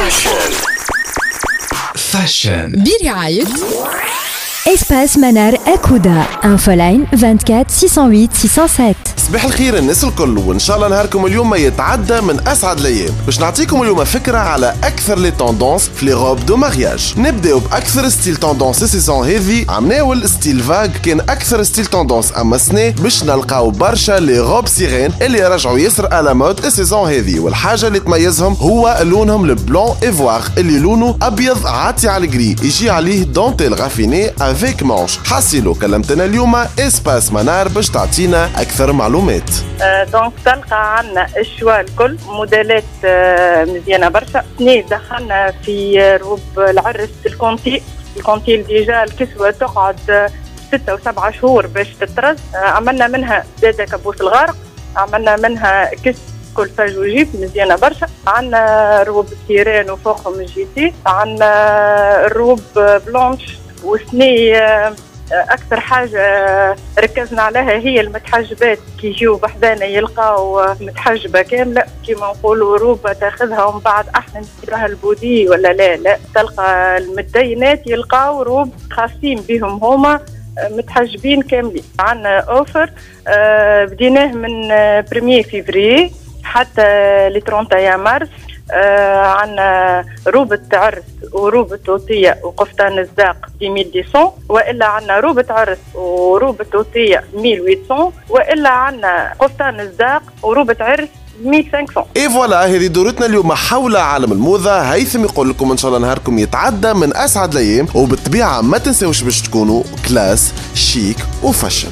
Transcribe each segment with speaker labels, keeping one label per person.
Speaker 1: فاشن
Speaker 2: برعاية
Speaker 3: Espace Manar Akouda. Infoline 24 608 607.
Speaker 4: صباح الخير الناس الكل، وان شاء الله نهاركم اليوم ما يتعدى من اسعد الايام. باش نعطيكم اليوم فكره على اكثر لي توندونس في لي روب دو مارياج. نبداو باكثر ستيل توندونس السيزون هذه، عم ناول ستيل فاغ كان اكثر ستيل توندونس اما السنه، باش نلقاو برشا لي روب سيرين اللي رجعوا ياسر على مود السيزون هذه. والحاجه اللي تميزهم هو لونهم البلون ايفوار اللي لونه ابيض عاطي على الجري، يجي عليه دونتيل غافيني افيك مانش. حاسيلو كلمتنا اليوم اسباس منار باش تعطينا اكثر معلومات.
Speaker 5: دونك تلقى عنا الشوا الكل موديلات مزيانه برشا. سنين دخلنا في روب العرس الكونتي ديجا الكسوه تقعد 6 و7 شهور باش تطرز. عملنا منها زاده كابوس الغارق، عملنا منها كس كل فاج وجيب مزيانه برشا. عندنا روب سيرين وفوقهم الجيتي، عندنا الروب بلونش وسني. أكثر حاجة ركزنا عليها هي المتحجبات، كي يجيو بحذانا يلقاو متحجبة كاملة كيما نقولوا روبة تاخذها ومن بعد احنا نديرها البودي ولا لا تلقى المتدينات يلقاو روب خاصين بهم هما متحجبين كاملين. عندنا اوفر بديناه من 1 فيفري حتى ل 31 مارس. عنا روبة عرس وروبة توطية وقفطان الزاق 1200، وإلا عنا روبة عرس وروبة توطية 1800، وإلا عنا قفطان الزاق وروبة عرس 1500.
Speaker 4: اي فوالا، هذه دورتنا اليوم حول عالم الموضة. هيثم يقول لكم ان شاء الله نهاركم يتعدى من اسعد الايام، وبالطبيعة ما تنساوش باش تكونوا كلاس شيك وفاشن.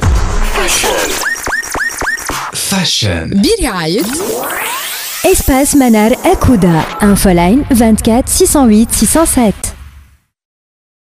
Speaker 1: فاشن
Speaker 2: برعاية
Speaker 3: Espace Manar Akouda. Infoline 24 608 607.